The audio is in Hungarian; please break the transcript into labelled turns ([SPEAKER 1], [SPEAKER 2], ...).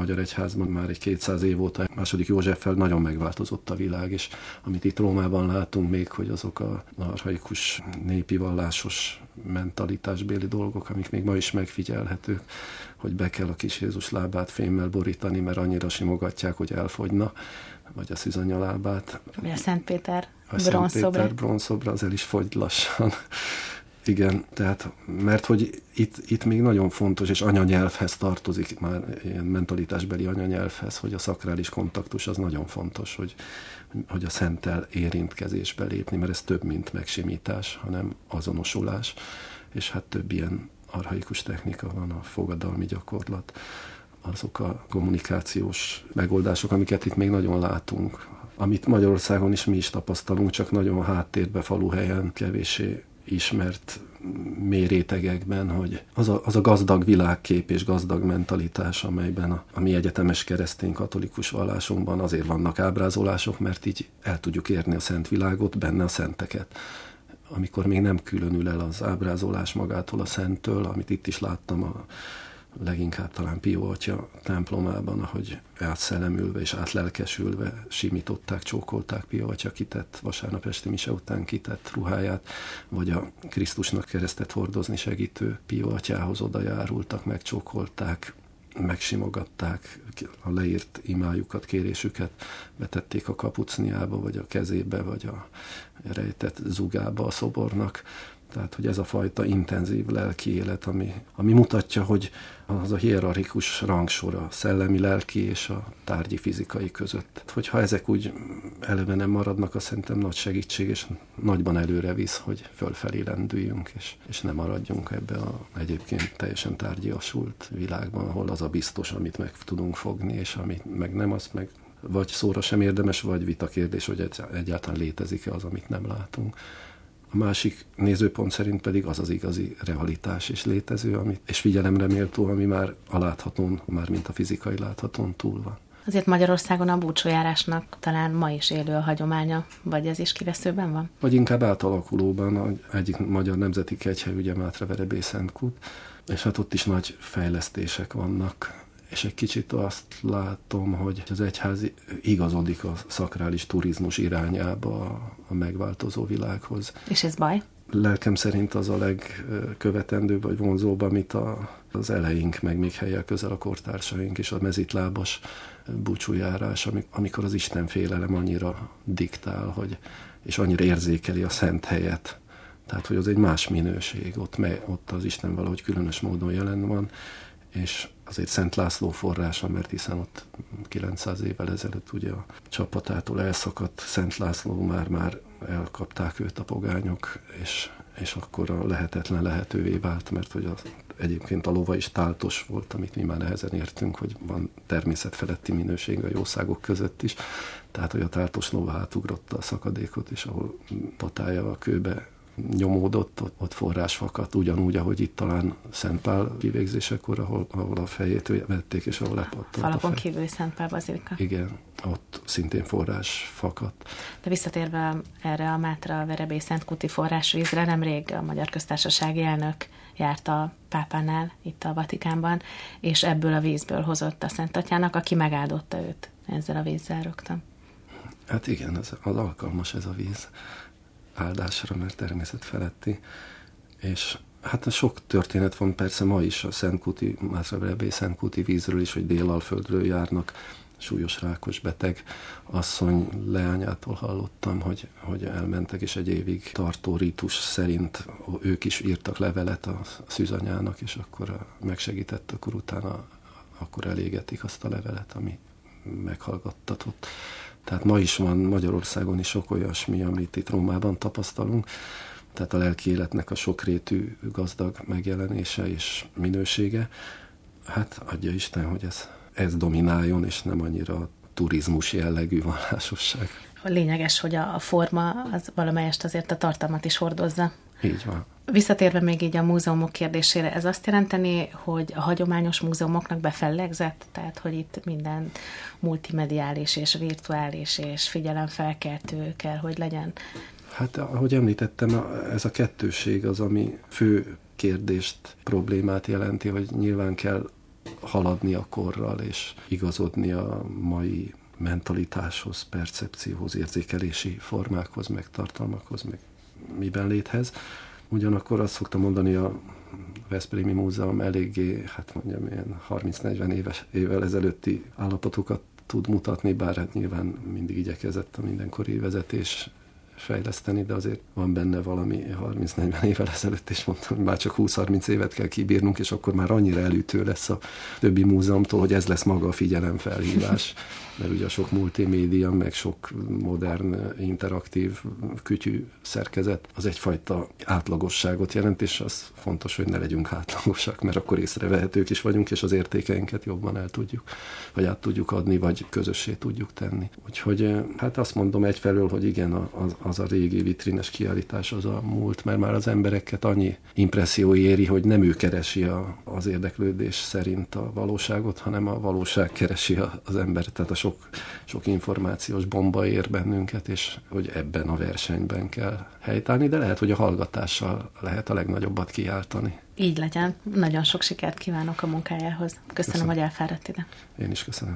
[SPEAKER 1] Magyar Egyházban már egy 200 év óta II. Józseffel nagyon megváltozott a világ, és amit itt Rómában látunk még, hogy azok a archaikus népi vallásos mentalitásbéli dolgok, amik még ma is megfigyelhetők, hogy be kell a kis Jézus lábát fémmel borítani, mert annyira simogatják, hogy elfogyna, vagy a szűzanya lábát.
[SPEAKER 2] Vagy a Szent Péter
[SPEAKER 1] bronzszobra, az el is fogy lassan. Igen, tehát, mert hogy itt még nagyon fontos, és anyanyelvhez tartozik, már ilyen mentalitásbeli anyanyelvhez, hogy a szakrális kontaktus az nagyon fontos, hogy a szenttel érintkezésbe lépni, mert ez több, mint megsimítás, hanem azonosulás, és hát több ilyen archaikus technika van, a fogadalmi gyakorlat, azok a kommunikációs megoldások, amiket itt még nagyon látunk, amit Magyarországon is mi is tapasztalunk, csak nagyon háttérbe, faluhelyen, kevéssé ismert mély rétegekben, hogy az a gazdag világkép és gazdag mentalitás, amelyben a mi egyetemes keresztény katolikus vallásunkban azért vannak ábrázolások, mert így el tudjuk érni a szent világot, benne a szenteket. Amikor még nem különül el az ábrázolás magától a szenttől, amit itt is láttam leginkább talán Pio atya templomában, ahogy átszellemülve és átlelkesülve simították, csókolták Pio atya kitett, vasárnap esti mise után kitett ruháját, vagy a Krisztusnak keresztet hordozni segítő Pio atyához odajárultak, megcsókolták, megsimogatták, a leírt imájukat, kérésüket betették a kapucniába, vagy a kezébe, vagy a rejtett zugába a szobornak. Tehát, hogy ez a fajta intenzív lelki élet, ami mutatja, hogy az a hierarchikus rangsor a szellemi, lelki és a tárgyi, fizikai között. Hogyha ezek úgy eleve nem maradnak, az szerintem nagy segítség, és nagyban előre visz, hogy fölfelé lendüljünk, és nem maradjunk ebbe a egyébként teljesen tárgyiasult világban, ahol az a biztos, amit meg tudunk fogni, és amit meg nem, azt meg vagy szóra sem érdemes, vagy vitakérdés, hogy egyáltalán létezik-e az, amit nem látunk. A másik nézőpont szerint pedig az az igazi realitás és létező, és figyelemre méltó, ami már a láthatón, már mint a fizikai láthatón túl van.
[SPEAKER 2] Azért Magyarországon a búcsújárásnak talán ma is élő a hagyománya, vagy ez is kiveszőben van?
[SPEAKER 1] Vagy inkább átalakulóban, egyik magyar nemzeti kegyhely, ugye Mátraverebélye-Szentkút, és hát ott is nagy fejlesztések vannak. És egy kicsit azt látom, hogy az egyház igazodik a szakrális turizmus irányába a megváltozó világhoz.
[SPEAKER 2] És ez baj?
[SPEAKER 1] Lelkem szerint az a legkövetendőbb vagy vonzóbb, amit az eleink, meg még helyel közel a kortársaink és a mezitlábas búcsújárás, amikor az Isten félelem annyira diktál, és annyira érzékeli a szent helyet. Tehát, hogy az egy más minőség, ott az Isten valahogy különös módon jelen van, és azért Szent László forrása, mert hiszen ott 900 évvel ezelőtt ugye a csapatától elszakadt Szent László már elkapták őt a pogányok, és akkor a lehetetlen lehetővé vált, mert hogy egyébként a lova is táltos volt, amit mi már nehezen értünk, hogy van természetfeletti minőség a jószágok között is. Tehát, hogy a táltos lova átugrotta a szakadékot, és ahol patája a kőbe nyomódott, ott forrás fakadt, ugyanúgy, ahogy itt talán Szent Pál kivégzésekor, ahol a fejét vették, és ahol lepattant.
[SPEAKER 2] Falakon kívül Szent Pál bazilika.
[SPEAKER 1] Igen, ott szintén forrás fakadt.
[SPEAKER 2] De visszatérve erre a Mátraverebély-Szentkúti forrásvízre, nemrég a Magyar Köztársasági elnök járt a pápánál, itt a Vatikánban, és ebből a vízből hozott a Szent Atyának, aki megáldotta őt. Ezzel a vízzel rögtön.
[SPEAKER 1] Hát igen, az alkalmas ez a víz áldásra, mert természet feletti. És hát sok történet van persze ma is a Mátraverebély-Szentkúti vízről is, hogy Délalföldről járnak súlyos rákos beteg asszony leányától hallottam, hogy elmentek, és egy évig tartó rítus szerint ők is írtak levelet a szűzanyának, és akkor megsegített, akkor utána akkor elégetik azt a levelet, ami meghallgattatott. Tehát ma is van Magyarországon is sok olyasmi, amit itt Rómában tapasztalunk. Tehát a lelki életnek a sokrétű, gazdag megjelenése és minősége. Hát adja Isten, hogy ez domináljon, és nem annyira a turizmus jellegű vallásosság.
[SPEAKER 2] Lényeges, hogy a forma az valamelyest azért a tartalmat is hordozza.
[SPEAKER 1] Így van.
[SPEAKER 2] Visszatérve még így a múzeumok kérdésére, ez azt jelenteni, hogy a hagyományos múzeumoknak befellegzett, tehát hogy itt minden multimediális és virtuális és figyelemfelkeltő kell, hogy legyen?
[SPEAKER 1] Hát, ahogy említettem, ez a kettőség az, ami fő kérdést, problémát jelenti, hogy nyilván kell haladni a korral, és igazodni a mai mentalitáshoz, percepcióhoz, érzékelési formákhoz, meg tartalmakhoz, meg miben léthez. Ugyanakkor azt szoktam mondani, a Veszprémi Múzeum eléggé, hát mondjam, ilyen 30-40 évvel ezelőtti állapotokat tud mutatni, bár hát nyilván mindig igyekezett a mindenkori vezetés fejleszteni, de azért van benne valami 30-40 évvel ezelőtt, és mondtam, hogy már csak 20-30 évet kell kibírnunk, és akkor már annyira elütő lesz a többi múzeumtól, hogy ez lesz maga a figyelemfelhívás, mert ugye a sok multimédia, meg sok modern, interaktív kütyű szerkezet az egyfajta átlagosságot jelent, és az fontos, hogy ne legyünk átlagosak, mert akkor észrevehetők is vagyunk, és az értékeinket jobban el tudjuk, vagy át tudjuk adni, vagy közössé tudjuk tenni. Úgyhogy hát azt mondom egyfelől, hogy igen, az a régi vitrines kiállítás az a múlt, mert már az embereket annyi impresszió éri, hogy nem ő keresi az érdeklődés szerint a valóságot, hanem a valóság keresi az embert, tehát a sok információs bomba ér bennünket, és hogy ebben a versenyben kell helytállni, de lehet, hogy a hallgatással lehet a legnagyobbat kiáltani.
[SPEAKER 2] Így legyen. Nagyon sok sikert kívánok a munkájához. Köszönöm, hogy elfáradt ide.
[SPEAKER 1] Én is köszönöm.